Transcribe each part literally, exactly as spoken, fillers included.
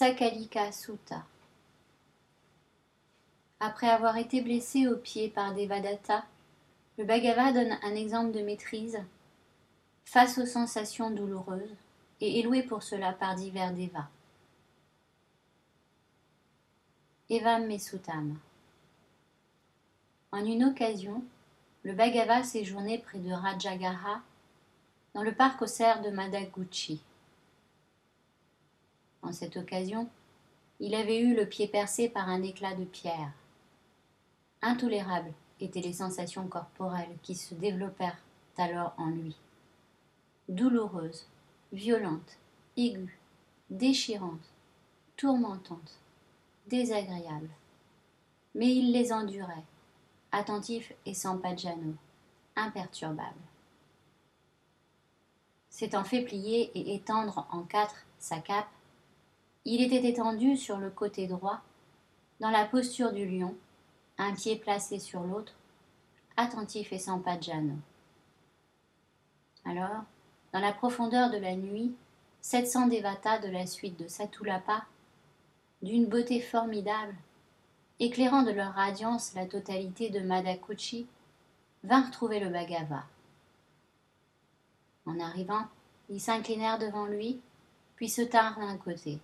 Sakalika Sutta. Après avoir été blessé au pied par Devadatta, le Bhagava donne un exemple de maîtrise face aux sensations douloureuses et est loué pour cela par divers devas. Evam me Suttam. En une occasion, le Bhagava séjournait près de Rajagaha, dans le parc aux cerfs de Madaguchi. En cette occasion, il avait eu le pied percé par un éclat de pierre. Intolérables étaient les sensations corporelles qui se développèrent alors en lui. Douloureuses, violentes, aiguës, déchirantes, tourmentantes, désagréables. Mais il les endurait, attentif et sans pajano, imperturbable. S'étant fait plier et étendre en quatre sa cape, il était étendu sur le côté droit, dans la posture du lion, un pied placé sur l'autre, attentif et sans pajano. Alors, dans la profondeur de la nuit, sept cents dévatas de la suite de Satulapa, d'une beauté formidable, éclairant de leur radiance la totalité de Madakuchi, vinrent trouver le Bhagava. En arrivant, ils s'inclinèrent devant lui, puis se tinrent d'un côté.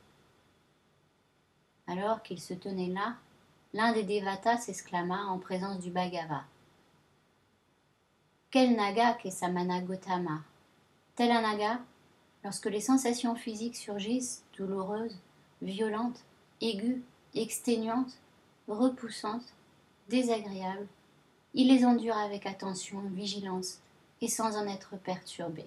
Alors qu'ils se tenaient là, l'un des dévatas s'exclama en présence du Bhagava. Quel naga qu'est Samana Gotama! Tel un naga, lorsque les sensations physiques surgissent, douloureuses, violentes, aiguës, exténuantes, repoussantes, désagréables, il les endure avec attention, vigilance et sans en être perturbé.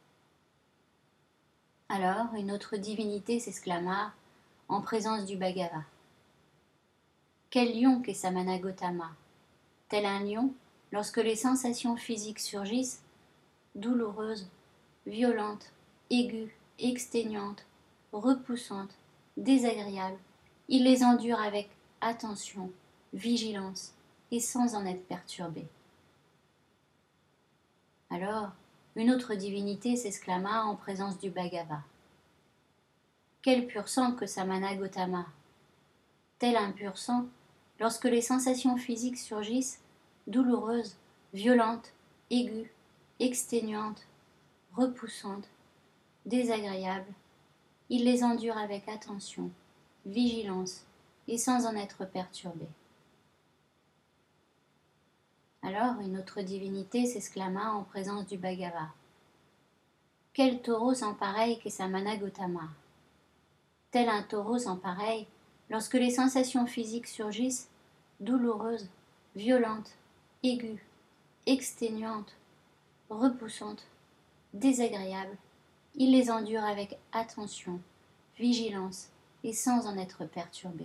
Alors une autre divinité s'exclama en présence du Bhagava. Quel lion qu'est Samana Gotama! Tel un lion, lorsque les sensations physiques surgissent, douloureuses, violentes, aiguës, exténuantes, repoussantes, désagréables, il les endure avec attention, vigilance et sans en être perturbé. Alors, une autre divinité s'exclama en présence du Bhagava. Quel pur sang que Samana Gotama! Tel un pur sang, lorsque les sensations physiques surgissent, douloureuses, violentes, aiguës, exténuantes, repoussantes, désagréables, il les endure avec attention, vigilance et sans en être perturbé. Alors une autre divinité s'exclama en présence du Bhagava. Quel taureau sans pareil qu'est Samana Gotama! Tel un taureau sans pareil, lorsque les sensations physiques surgissent, douloureuses, violentes, aiguës, exténuantes, repoussantes, désagréables, il les endure avec attention, vigilance et sans en être perturbé.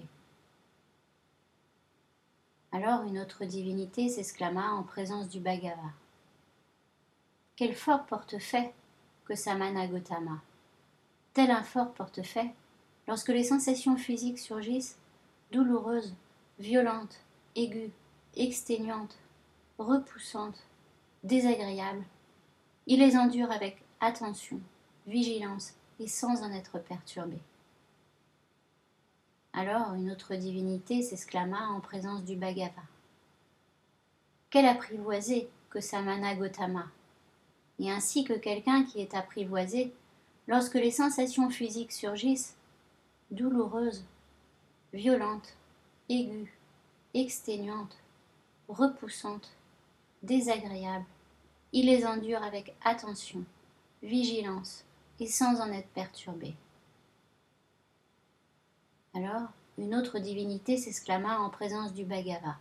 Alors une autre divinité s'exclama en présence du Bhagava. Quel fort portefaix que Samana Gotama! Tel un fort portefaix, lorsque les sensations physiques surgissent, douloureuses, violentes, aiguës, exténuantes, repoussantes, désagréables, il les endure avec attention, vigilance et sans en être perturbé. Alors une autre divinité s'exclama en présence du Bhagava. Quel apprivoisé que Samana Gotama! Et ainsi que quelqu'un qui est apprivoisé, lorsque les sensations physiques surgissent, douloureuses, violentes, aiguës, exténuantes, repoussantes, désagréables, il les endure avec attention, vigilance et sans en être perturbé. Alors, une autre divinité s'exclama en présence du Bhagava.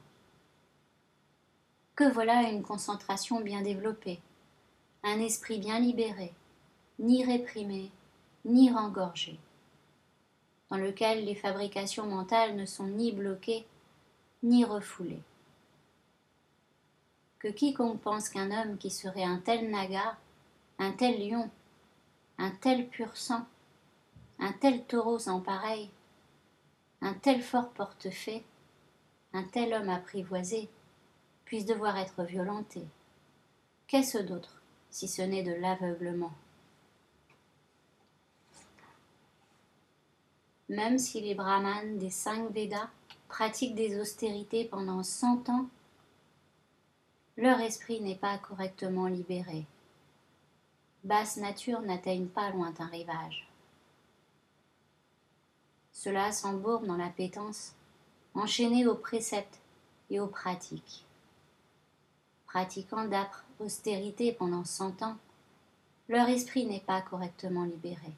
Que voilà une concentration bien développée, un esprit bien libéré, ni réprimé, ni rengorgé, dans lequel les fabrications mentales ne sont ni bloquées, ni refoulées. Que quiconque pense qu'un homme qui serait un tel naga, un tel lion, un tel pur sang, un tel taureau sans pareil, un tel fort portefaix, un tel homme apprivoisé, puisse devoir être violenté. Qu'est-ce d'autre, si ce n'est de l'aveuglement ? Même si les brahmanes des cinq Védas pratiquent des austérités pendant cent ans, leur esprit n'est pas correctement libéré. Basse nature n'atteignent pas lointain rivage. Ceux-là s'embourbent dans l'appétence, enchaînés aux préceptes et aux pratiques. Pratiquant d'âpres austérités pendant cent ans, leur esprit n'est pas correctement libéré.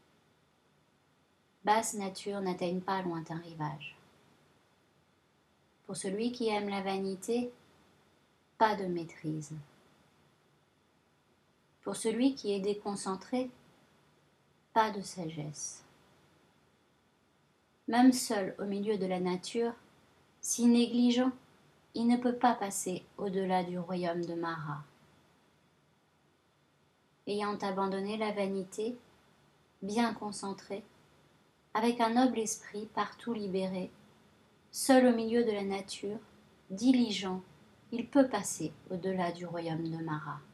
Basse nature n'atteignent pas lointain rivage. Pour celui qui aime la vanité, pas de maîtrise. Pour celui qui est déconcentré, pas de sagesse. Même seul au milieu de la nature, si négligent, il ne peut pas passer au-delà du royaume de Mara. Ayant abandonné la vanité, bien concentré, avec un noble esprit partout libéré, seul au milieu de la nature, diligent, il peut passer au-delà du royaume de Mara.